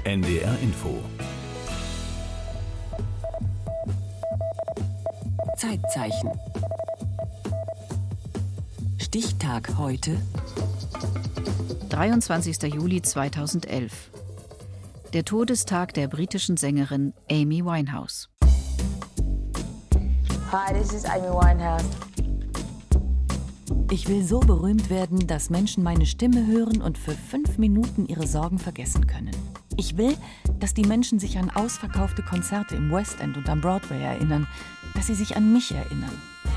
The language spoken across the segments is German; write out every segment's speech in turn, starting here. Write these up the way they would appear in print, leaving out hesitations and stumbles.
NDR Info. Zeitzeichen. Stichtag heute. 23. Juli 2011. Der Todestag der britischen Sängerin Amy Winehouse. Hi, this is Amy Winehouse. Ich will so berühmt werden, dass Menschen meine Stimme hören und für 5 Minuten ihre Sorgen vergessen können. Ich will, dass die Menschen sich an ausverkaufte Konzerte im West End und am Broadway erinnern, dass sie sich an mich erinnern.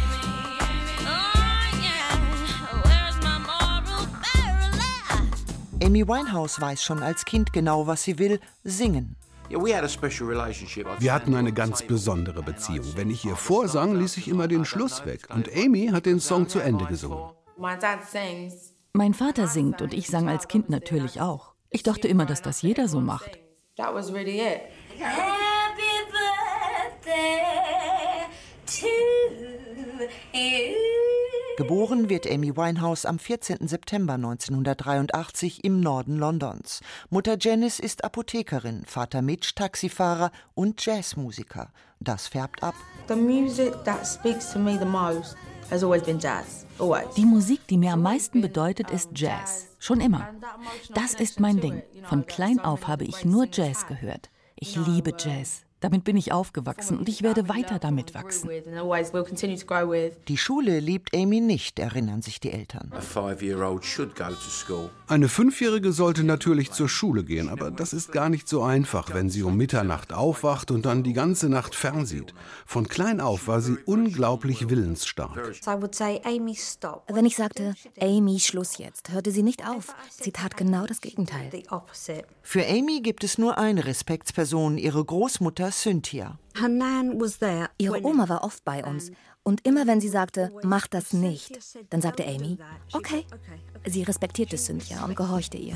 Amy Winehouse weiß schon als Kind genau, was sie will: singen. Wir hatten eine ganz besondere Beziehung. Wenn ich ihr vorsang, ließ ich immer den Schluss weg. Und Amy hat den Song zu Ende gesungen. Mein Vater singt und ich sang als Kind natürlich auch. Ich dachte immer, dass das jeder so macht. Happy birthday to you. Geboren wird Amy Winehouse am 14. September 1983 im Norden Londons. Mutter Janice ist Apothekerin, Vater Mitch Taxifahrer und Jazzmusiker. Das färbt ab. The music that speaks to me the most has always been jazz. Always. Die Musik, die mir am meisten bedeutet, ist Jazz. Schon immer. Das ist mein Ding. Von klein auf habe ich nur Jazz gehört. Ich liebe Jazz. Damit bin ich aufgewachsen und ich werde weiter damit wachsen. Die Schule liebt Amy nicht, erinnern sich die Eltern. Eine 5-Jährige sollte natürlich zur Schule gehen, aber das ist gar nicht so einfach, wenn sie um Mitternacht aufwacht und dann die ganze Nacht fernsieht. Von klein auf war sie unglaublich willensstark. Wenn ich sagte, Amy, Schluss jetzt, hörte sie nicht auf. Sie tat genau das Gegenteil. Für Amy gibt es nur eine Respektsperson, ihre Großmutter Cynthia. Ihre Oma war oft bei uns. Und immer wenn sie sagte, mach das nicht, dann sagte Amy, okay. Sie respektierte Cynthia und gehorchte ihr.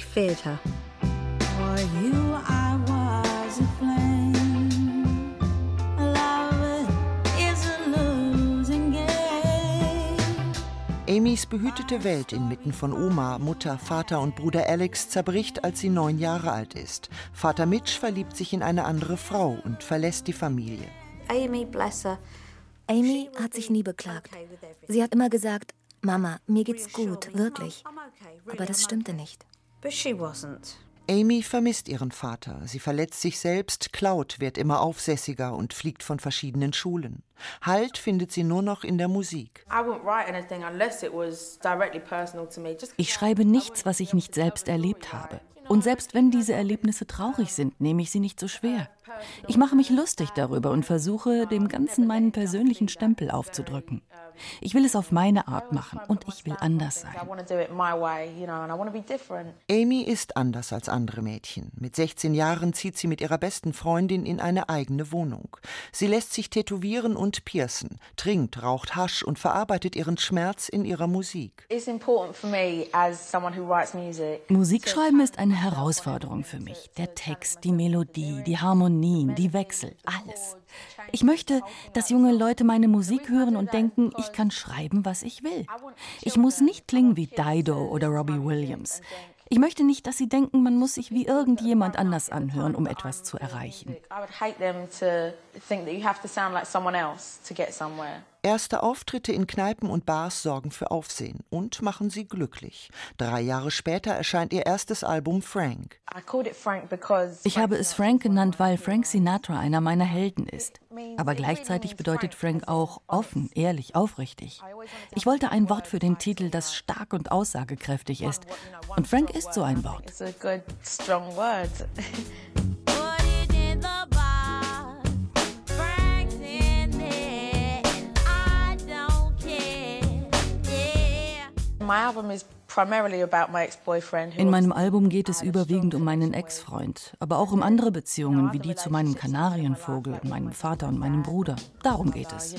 Amys behütete Welt inmitten von Oma, Mutter, Vater und Bruder Alex zerbricht, als sie 9 Jahre alt ist. Vater Mitch verliebt sich in eine andere Frau und verlässt die Familie. Amy hat sich nie beklagt. Sie hat immer gesagt, Mama, mir geht's gut, wirklich. Aber das stimmte nicht. Amy vermisst ihren Vater. Sie verletzt sich selbst, klaut, wird immer aufsässiger und fliegt von verschiedenen Schulen. Halt findet sie nur noch in der Musik. Ich schreibe nichts, was ich nicht selbst erlebt habe. Und selbst wenn diese Erlebnisse traurig sind, nehme ich sie nicht so schwer. Ich mache mich lustig darüber und versuche, dem Ganzen meinen persönlichen Stempel aufzudrücken. Ich will es auf meine Art machen und ich will anders sein. Amy ist anders als andere Mädchen. Mit 16 Jahren zieht sie mit ihrer besten Freundin in eine eigene Wohnung. Sie lässt sich tätowieren und piercen, trinkt, raucht Hasch und verarbeitet ihren Schmerz in ihrer Musik. Musikschreiben ist eine Herausforderung für mich. Der Text, die Melodie, die Harmonien, die Wechsel, alles. Ich möchte, dass junge Leute meine Musik hören und denken, ich kann schreiben, was ich will. Ich muss nicht klingen wie Dido oder Robbie Williams. Ich möchte nicht, dass sie denken, man muss sich wie irgendjemand anders anhören, um etwas zu erreichen. Erste Auftritte in Kneipen und Bars sorgen für Aufsehen und machen sie glücklich. 3 Jahre später erscheint ihr erstes Album Frank. Ich habe es Frank genannt, weil Frank Sinatra einer meiner Helden ist. Aber gleichzeitig bedeutet Frank auch offen, ehrlich, aufrichtig. Ich wollte ein Wort für den Titel, das stark und aussagekräftig ist. Und Frank ist so ein Wort. In meinem Album geht es überwiegend um meinen Ex-Freund, aber auch um andere Beziehungen, wie die zu meinem Kanarienvogel, meinem Vater und meinem Bruder. Darum geht es.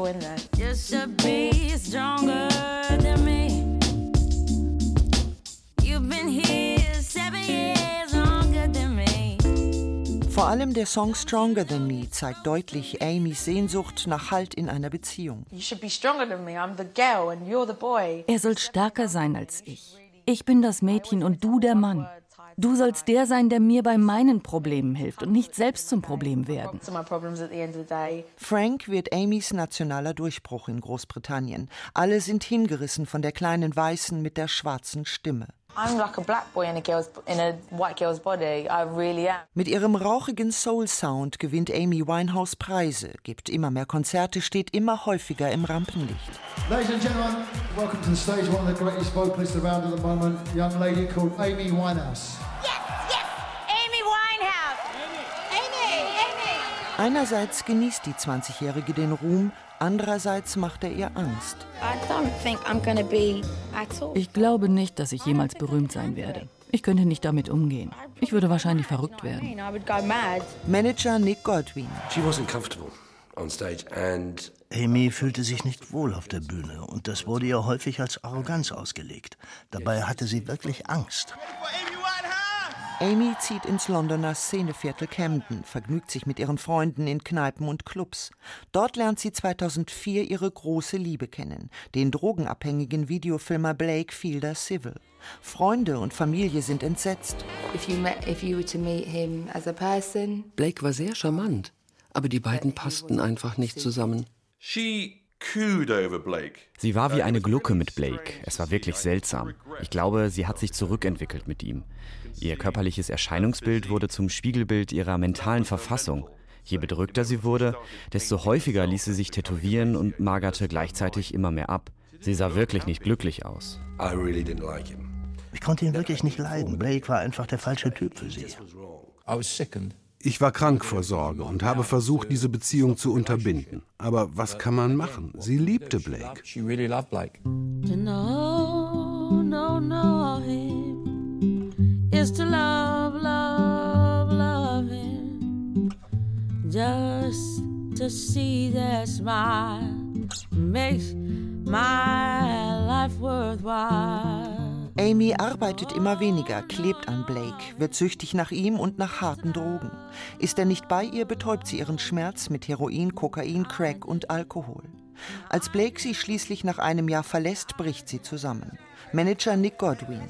Vor allem der Song Stronger Than Me zeigt deutlich Amys Sehnsucht nach Halt in einer Beziehung. Er soll stärker sein als ich. Ich bin das Mädchen und du der Mann. Du sollst der sein, der mir bei meinen Problemen hilft und nicht selbst zum Problem werden. Frank wird Amys nationaler Durchbruch in Großbritannien. Alle sind hingerissen von der kleinen Weißen mit der schwarzen Stimme. Mit ihrem rauchigen Soul-Sound gewinnt Amy Winehouse Preise, gibt immer mehr Konzerte, steht immer häufiger im Rampenlicht. Ladies and gentlemen, welcome to the stage, one of the greatest vocalists around at the moment, young lady called Amy Winehouse. Einerseits genießt die 20-Jährige den Ruhm, andererseits macht er ihr Angst. Ich glaube nicht, dass ich jemals berühmt sein werde. Ich könnte nicht damit umgehen. Ich würde wahrscheinlich verrückt werden. Manager Nick Godwin. Amy fühlte sich nicht wohl auf der Bühne und das wurde ihr häufig als Arroganz ausgelegt. Dabei hatte sie wirklich Angst. Amy zieht ins Londoner Szeneviertel Camden, vergnügt sich mit ihren Freunden in Kneipen und Clubs. Dort lernt sie 2004 ihre große Liebe kennen, den drogenabhängigen Videofilmer Blake Fielder Civil. Freunde und Familie sind entsetzt. Blake war sehr charmant, aber die beiden passten einfach nicht zusammen. Sie war wie eine Glucke mit Blake. Es war wirklich seltsam. Ich glaube, sie hat sich zurückentwickelt mit ihm. Ihr körperliches Erscheinungsbild wurde zum Spiegelbild ihrer mentalen Verfassung. Je bedrückter sie wurde, desto häufiger ließ sie sich tätowieren und magerte gleichzeitig immer mehr ab. Sie sah wirklich nicht glücklich aus. Ich konnte ihn wirklich nicht leiden. Blake war einfach der falsche Typ für sie. Ich war krank vor Sorge und habe versucht, diese Beziehung zu unterbinden. Aber was kann man machen? Sie liebte Blake. Is to love, love, love him. Just to see their smile makes my life worthwhile. Amy arbeitet immer weniger, klebt an Blake, wird süchtig nach ihm und nach harten Drogen. Ist er nicht bei ihr, betäubt sie ihren Schmerz mit Heroin, Kokain, Crack und Alkohol. Als Blake sie schließlich nach einem Jahr verlässt, bricht sie zusammen. Manager Nick Godwin.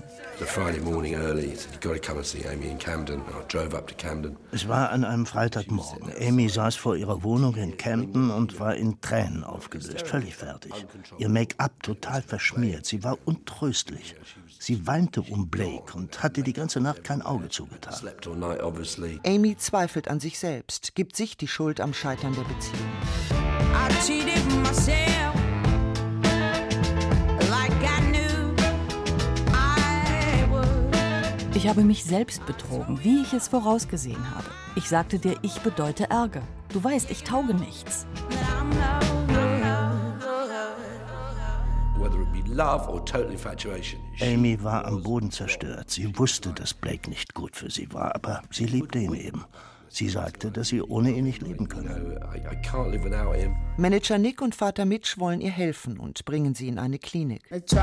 Es war an einem Freitagmorgen. Amy saß vor ihrer Wohnung in Camden und war in Tränen aufgelöst, völlig fertig. Ihr Make-up total verschmiert. Sie war untröstlich. Sie weinte um Blake und hatte die ganze Nacht kein Auge zugetan. Amy zweifelt an sich selbst, gibt sich die Schuld am Scheitern der Beziehung. Ich habe mich selbst betrogen, wie ich es vorausgesehen habe. Ich sagte dir, ich bedeute Ärger. Du weißt, ich tauge nichts. Amy war am Boden zerstört. Sie wusste, dass Blake nicht gut für sie war, aber sie liebte ihn eben. Sie sagte, dass sie ohne ihn nicht leben könne. Manager Nick und Vater Mitch wollen ihr helfen und bringen sie in eine Klinik.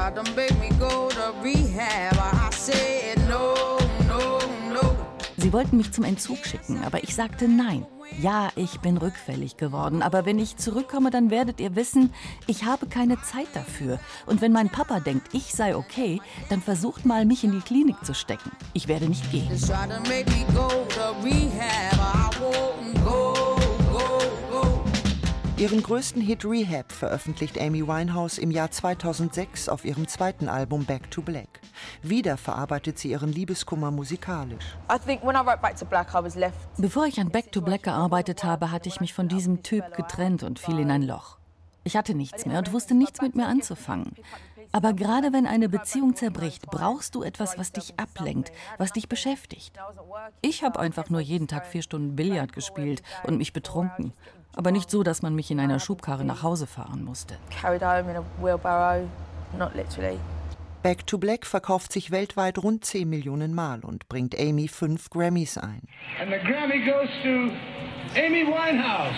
Sie wollten mich zum Entzug schicken, aber ich sagte nein. Ja, ich bin rückfällig geworden, aber wenn ich zurückkomme, dann werdet ihr wissen, ich habe keine Zeit dafür. Und wenn mein Papa denkt, ich sei okay, dann versucht mal, mich in die Klinik zu stecken. Ich werde nicht gehen. Ihren größten Hit Rehab veröffentlicht Amy Winehouse im Jahr 2006 auf ihrem zweiten Album Back to Black. Wieder verarbeitet sie ihren Liebeskummer musikalisch. Bevor ich an Back to Black gearbeitet habe, hatte ich mich von diesem Typ getrennt und fiel in ein Loch. Ich hatte nichts mehr und wusste nichts mit mir anzufangen. Aber gerade wenn eine Beziehung zerbricht, brauchst du etwas, was dich ablenkt, was dich beschäftigt. Ich habe einfach nur jeden Tag 4 Stunden Billard gespielt und mich betrunken. Aber nicht so, dass man mich in einer Schubkarre nach Hause fahren musste. Back to Black verkauft sich weltweit rund 10 Millionen Mal und bringt Amy 5 Grammys ein. And the Grammy goes to Amy Winehouse.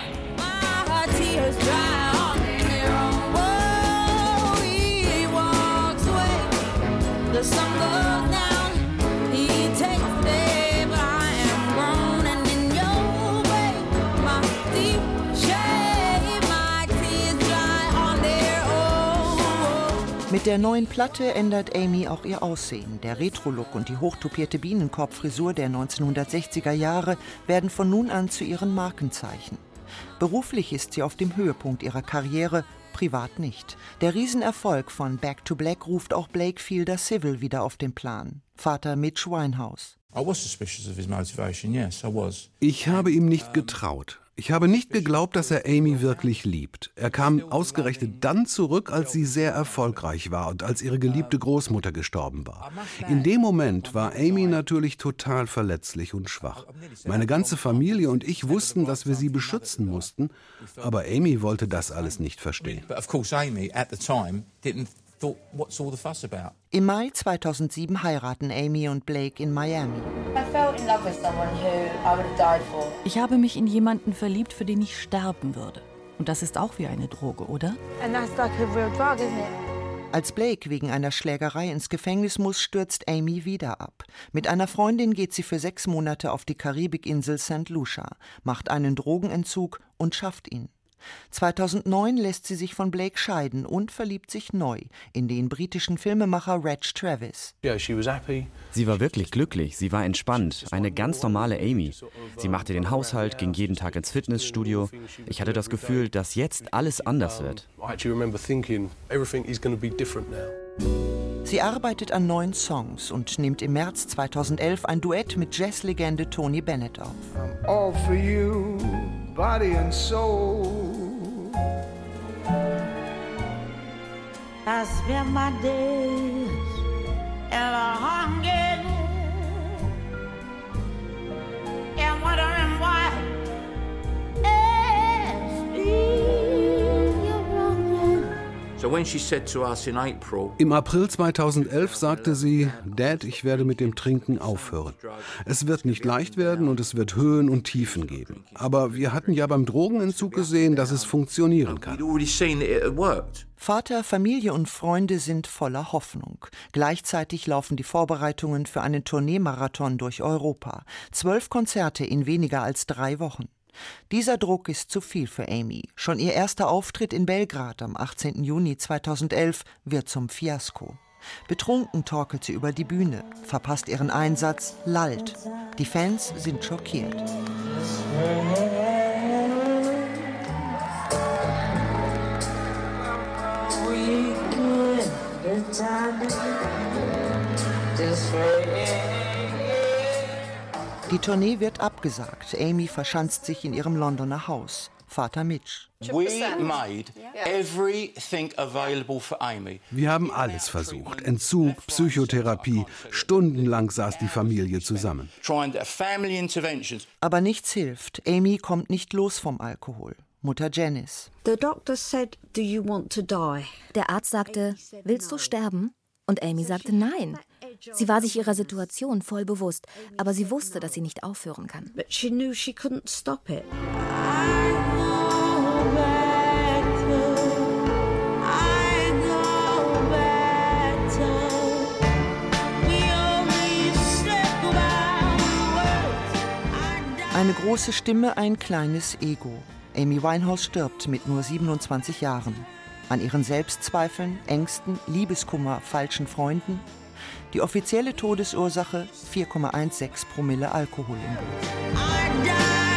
Mit der neuen Platte ändert Amy auch ihr Aussehen. Der Retro-Look und die hochtopierte Bienenkopffrisur der 1960er Jahre werden von nun an zu ihren Markenzeichen. Beruflich ist sie auf dem Höhepunkt ihrer Karriere, privat nicht. Der Riesenerfolg von Back to Black ruft auch Blake Fielder Civil wieder auf den Plan. Vater Mitch Winehouse. Ich habe ihm nicht getraut. Ich habe nicht geglaubt, dass er Amy wirklich liebt. Er kam ausgerechnet dann zurück, als sie sehr erfolgreich war und als ihre geliebte Großmutter gestorben war. In dem Moment war Amy natürlich total verletzlich und schwach. Meine ganze Familie und ich wussten, dass wir sie beschützen mussten, aber Amy wollte das alles nicht verstehen. Im Mai 2007 heiraten Amy und Blake in Miami. Ich habe mich in jemanden verliebt, für den ich sterben würde. Und das ist auch wie eine Droge, oder? Als Blake wegen einer Schlägerei ins Gefängnis muss, stürzt Amy wieder ab. Mit einer Freundin geht sie für 6 Monate auf die Karibikinsel St. Lucia, macht einen Drogenentzug und schafft ihn. 2009 lässt sie sich von Blake scheiden und verliebt sich neu in den britischen Filmemacher Reg Travis. Sie war wirklich glücklich, sie war entspannt, eine ganz normale Amy. Sie machte den Haushalt, ging jeden Tag ins Fitnessstudio. Ich hatte das Gefühl, dass jetzt alles anders wird. Sie arbeitet an neuen Songs und nimmt im März 2011 ein Duett mit Jazzlegende Tony Bennett auf. All for you, body and soul. I spend my days in a hunger and wondering why Im April 2011 sagte sie, Dad, ich werde mit dem Trinken aufhören. Es wird nicht leicht werden und es wird Höhen und Tiefen geben. Aber wir hatten ja beim Drogenentzug gesehen, dass es funktionieren kann. Vater, Familie und Freunde sind voller Hoffnung. Gleichzeitig laufen die Vorbereitungen für einen Tourneemarathon durch Europa. 12 Konzerte in weniger als 3 Wochen. Dieser Druck ist zu viel für Amy. Schon ihr erster Auftritt in Belgrad am 18. Juni 2011 wird zum Fiasko. Betrunken torkelt sie über die Bühne, verpasst ihren Einsatz, lallt. Die Fans sind schockiert. Die Tournee wird abgesagt. Amy verschanzt sich in ihrem Londoner Haus. Vater Mitch. Wir haben alles versucht. Entzug, Psychotherapie. Stundenlang saß die Familie zusammen. Aber nichts hilft. Amy kommt nicht los vom Alkohol. Mutter Janice. Der Arzt sagte, willst du sterben? Und Amy sagte nein. Sie war sich ihrer Situation voll bewusst, aber sie wusste, dass sie nicht aufhören kann. Eine große Stimme, ein kleines Ego. Amy Winehouse stirbt mit nur 27 Jahren. An ihren Selbstzweifeln, Ängsten, Liebeskummer, falschen Freunden. Die offizielle Todesursache 4,16 Promille Alkohol im Blut.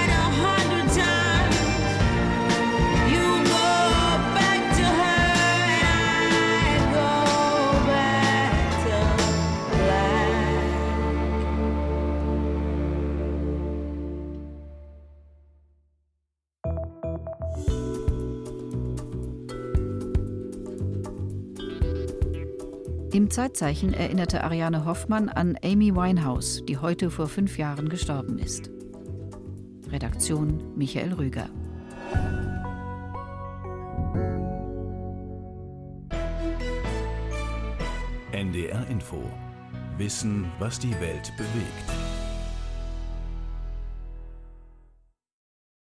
Im Zeitzeichen erinnerte Ariane Hoffmann an Amy Winehouse, die heute vor 5 Jahren gestorben ist. Redaktion Michael Rüger. NDR Info. Wissen, was die Welt bewegt.